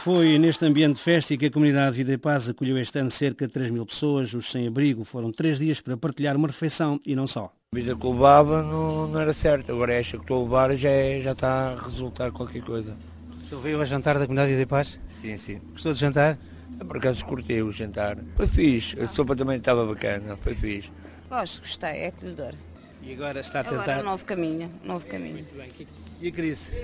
Foi neste ambiente de festa que a comunidade Vida e Paz acolheu este ano cerca de 3.000 pessoas. Os sem-abrigo foram 3 dias para partilhar uma refeição e não só. A vida que eu levava não era certa, agora esta que estou a levar já está a resultar qualquer coisa. Você veio ao jantar da comunidade Vida e Paz? Sim, sim. Gostou de jantar? Por acaso curti o jantar. Foi fixe, a sopa também estava bacana, foi fixe. Gostei, é acolhedor. E agora está a tentar? Agora novo caminho. Muito bem. E a crise?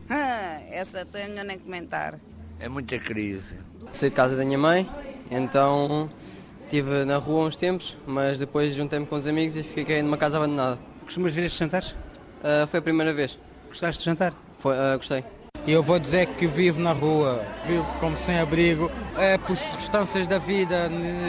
Essa tenho nem comentar. É muita crise. Saí de casa da minha mãe, então estive na rua uns tempos, mas depois juntei-me com os amigos e fiquei numa casa abandonada. Costumas vir estes jantares? Foi a primeira vez. Gostaste de jantar? Gostei. Eu vou dizer que vivo na rua, vivo como sem-abrigo, por circunstâncias da vida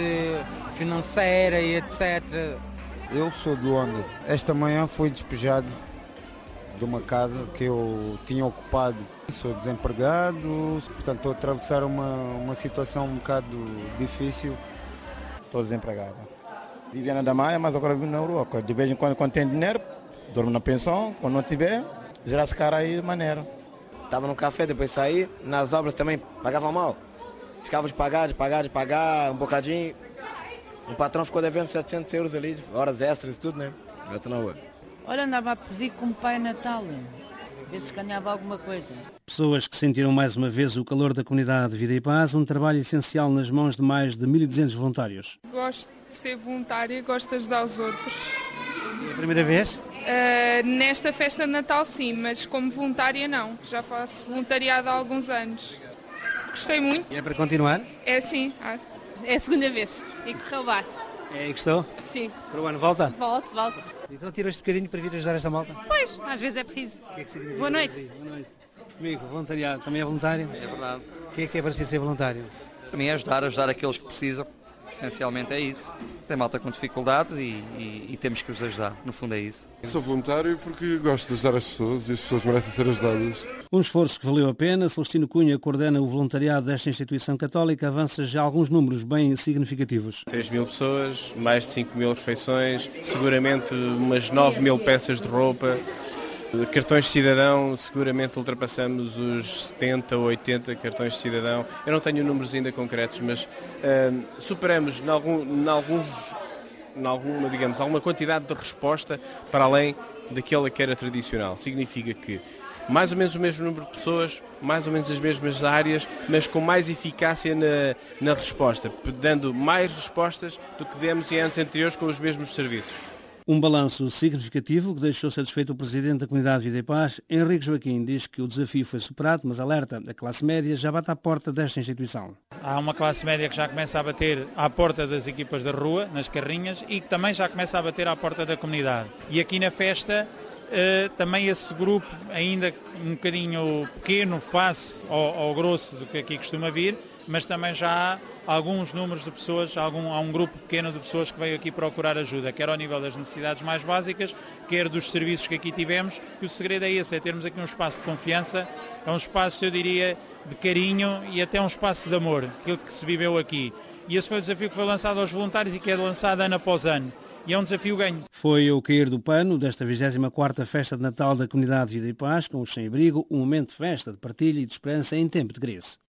financeira e etc. Eu sou do Onda. Esta manhã fui despejado de uma casa que eu tinha ocupado. Sou desempregado, portanto estou a atravessar uma situação um bocado difícil. Estou desempregado. Vivia na Maia, mas agora vivo na Europa. De vez em quando tem dinheiro, durmo na pensão, quando não tiver, gerar-se cara aí de maneira. Estava no café, depois saí, nas obras também pagavam mal. Ficava de pagar um bocadinho. O patrão ficou devendo 700 euros ali, horas extras e tudo, né? Eu estou na rua. Olha, andava a pedir como Pai Natal, ver se ganhava alguma coisa. Pessoas que sentiram mais uma vez o calor da comunidade Vida e Paz, um trabalho essencial nas mãos de mais de 1.200 voluntários. Gosto de ser voluntária e gosto de ajudar os outros. É a primeira vez? Nesta festa de Natal sim, mas como voluntária não. Já faço voluntariado há alguns anos. Gostei muito. E é para continuar? É sim, acho. É a segunda vez e correu bem. É, e gostou? Sim. Para o ano volta? Volto. Então tira este bocadinho para vir ajudar esta malta? Pois, às vezes é preciso. O que é que significa? Boa noite. Boa noite. Amigo, voluntariado, também é voluntário? É verdade. O que é para si ser voluntário? Para mim é ajudar aqueles que precisam. Essencialmente é isso. Tem malta com dificuldades e temos que os ajudar. No fundo é isso. Sou voluntário porque gosto de ajudar as pessoas e as pessoas merecem ser ajudadas. Um esforço que valeu a pena. Celestino Cunha coordena o voluntariado desta instituição católica, avança já alguns números bem significativos. 3.000 pessoas, mais de 5.000 refeições, seguramente umas 9.000 peças de roupa. Cartões de cidadão, seguramente ultrapassamos os 70 ou 80 cartões de cidadão. Eu não tenho números ainda concretos, mas superamos alguma quantidade de resposta para além daquela que era tradicional. Significa que mais ou menos o mesmo número de pessoas, mais ou menos as mesmas áreas, mas com mais eficácia na resposta, dando mais respostas do que demos em anos anteriores com os mesmos serviços. Um balanço significativo que deixou satisfeito o Presidente da Comunidade Vida e Paz. Henrique Joaquim diz que o desafio foi superado, mas alerta, a classe média já bate à porta desta instituição. Há uma classe média que já começa a bater à porta das equipas da rua, nas carrinhas, e que também já começa a bater à porta da comunidade. E aqui na festa, também esse grupo, ainda um bocadinho pequeno, face ao grosso do que aqui costuma vir, mas também já há alguns números de pessoas, há um grupo pequeno de pessoas que veio aqui procurar ajuda, quer ao nível das necessidades mais básicas, quer dos serviços que aqui tivemos, que o segredo é esse, é termos aqui um espaço de confiança, é um espaço, eu diria, de carinho e até um espaço de amor, aquilo que se viveu aqui. E esse foi o desafio que foi lançado aos voluntários e que é lançado ano após ano. E é um desafio ganho. Foi o cair do pano desta 24ª Festa de Natal da Comunidade Vida e Paz, com os sem-abrigo, um momento de festa, de partilha e de esperança em tempo de crise.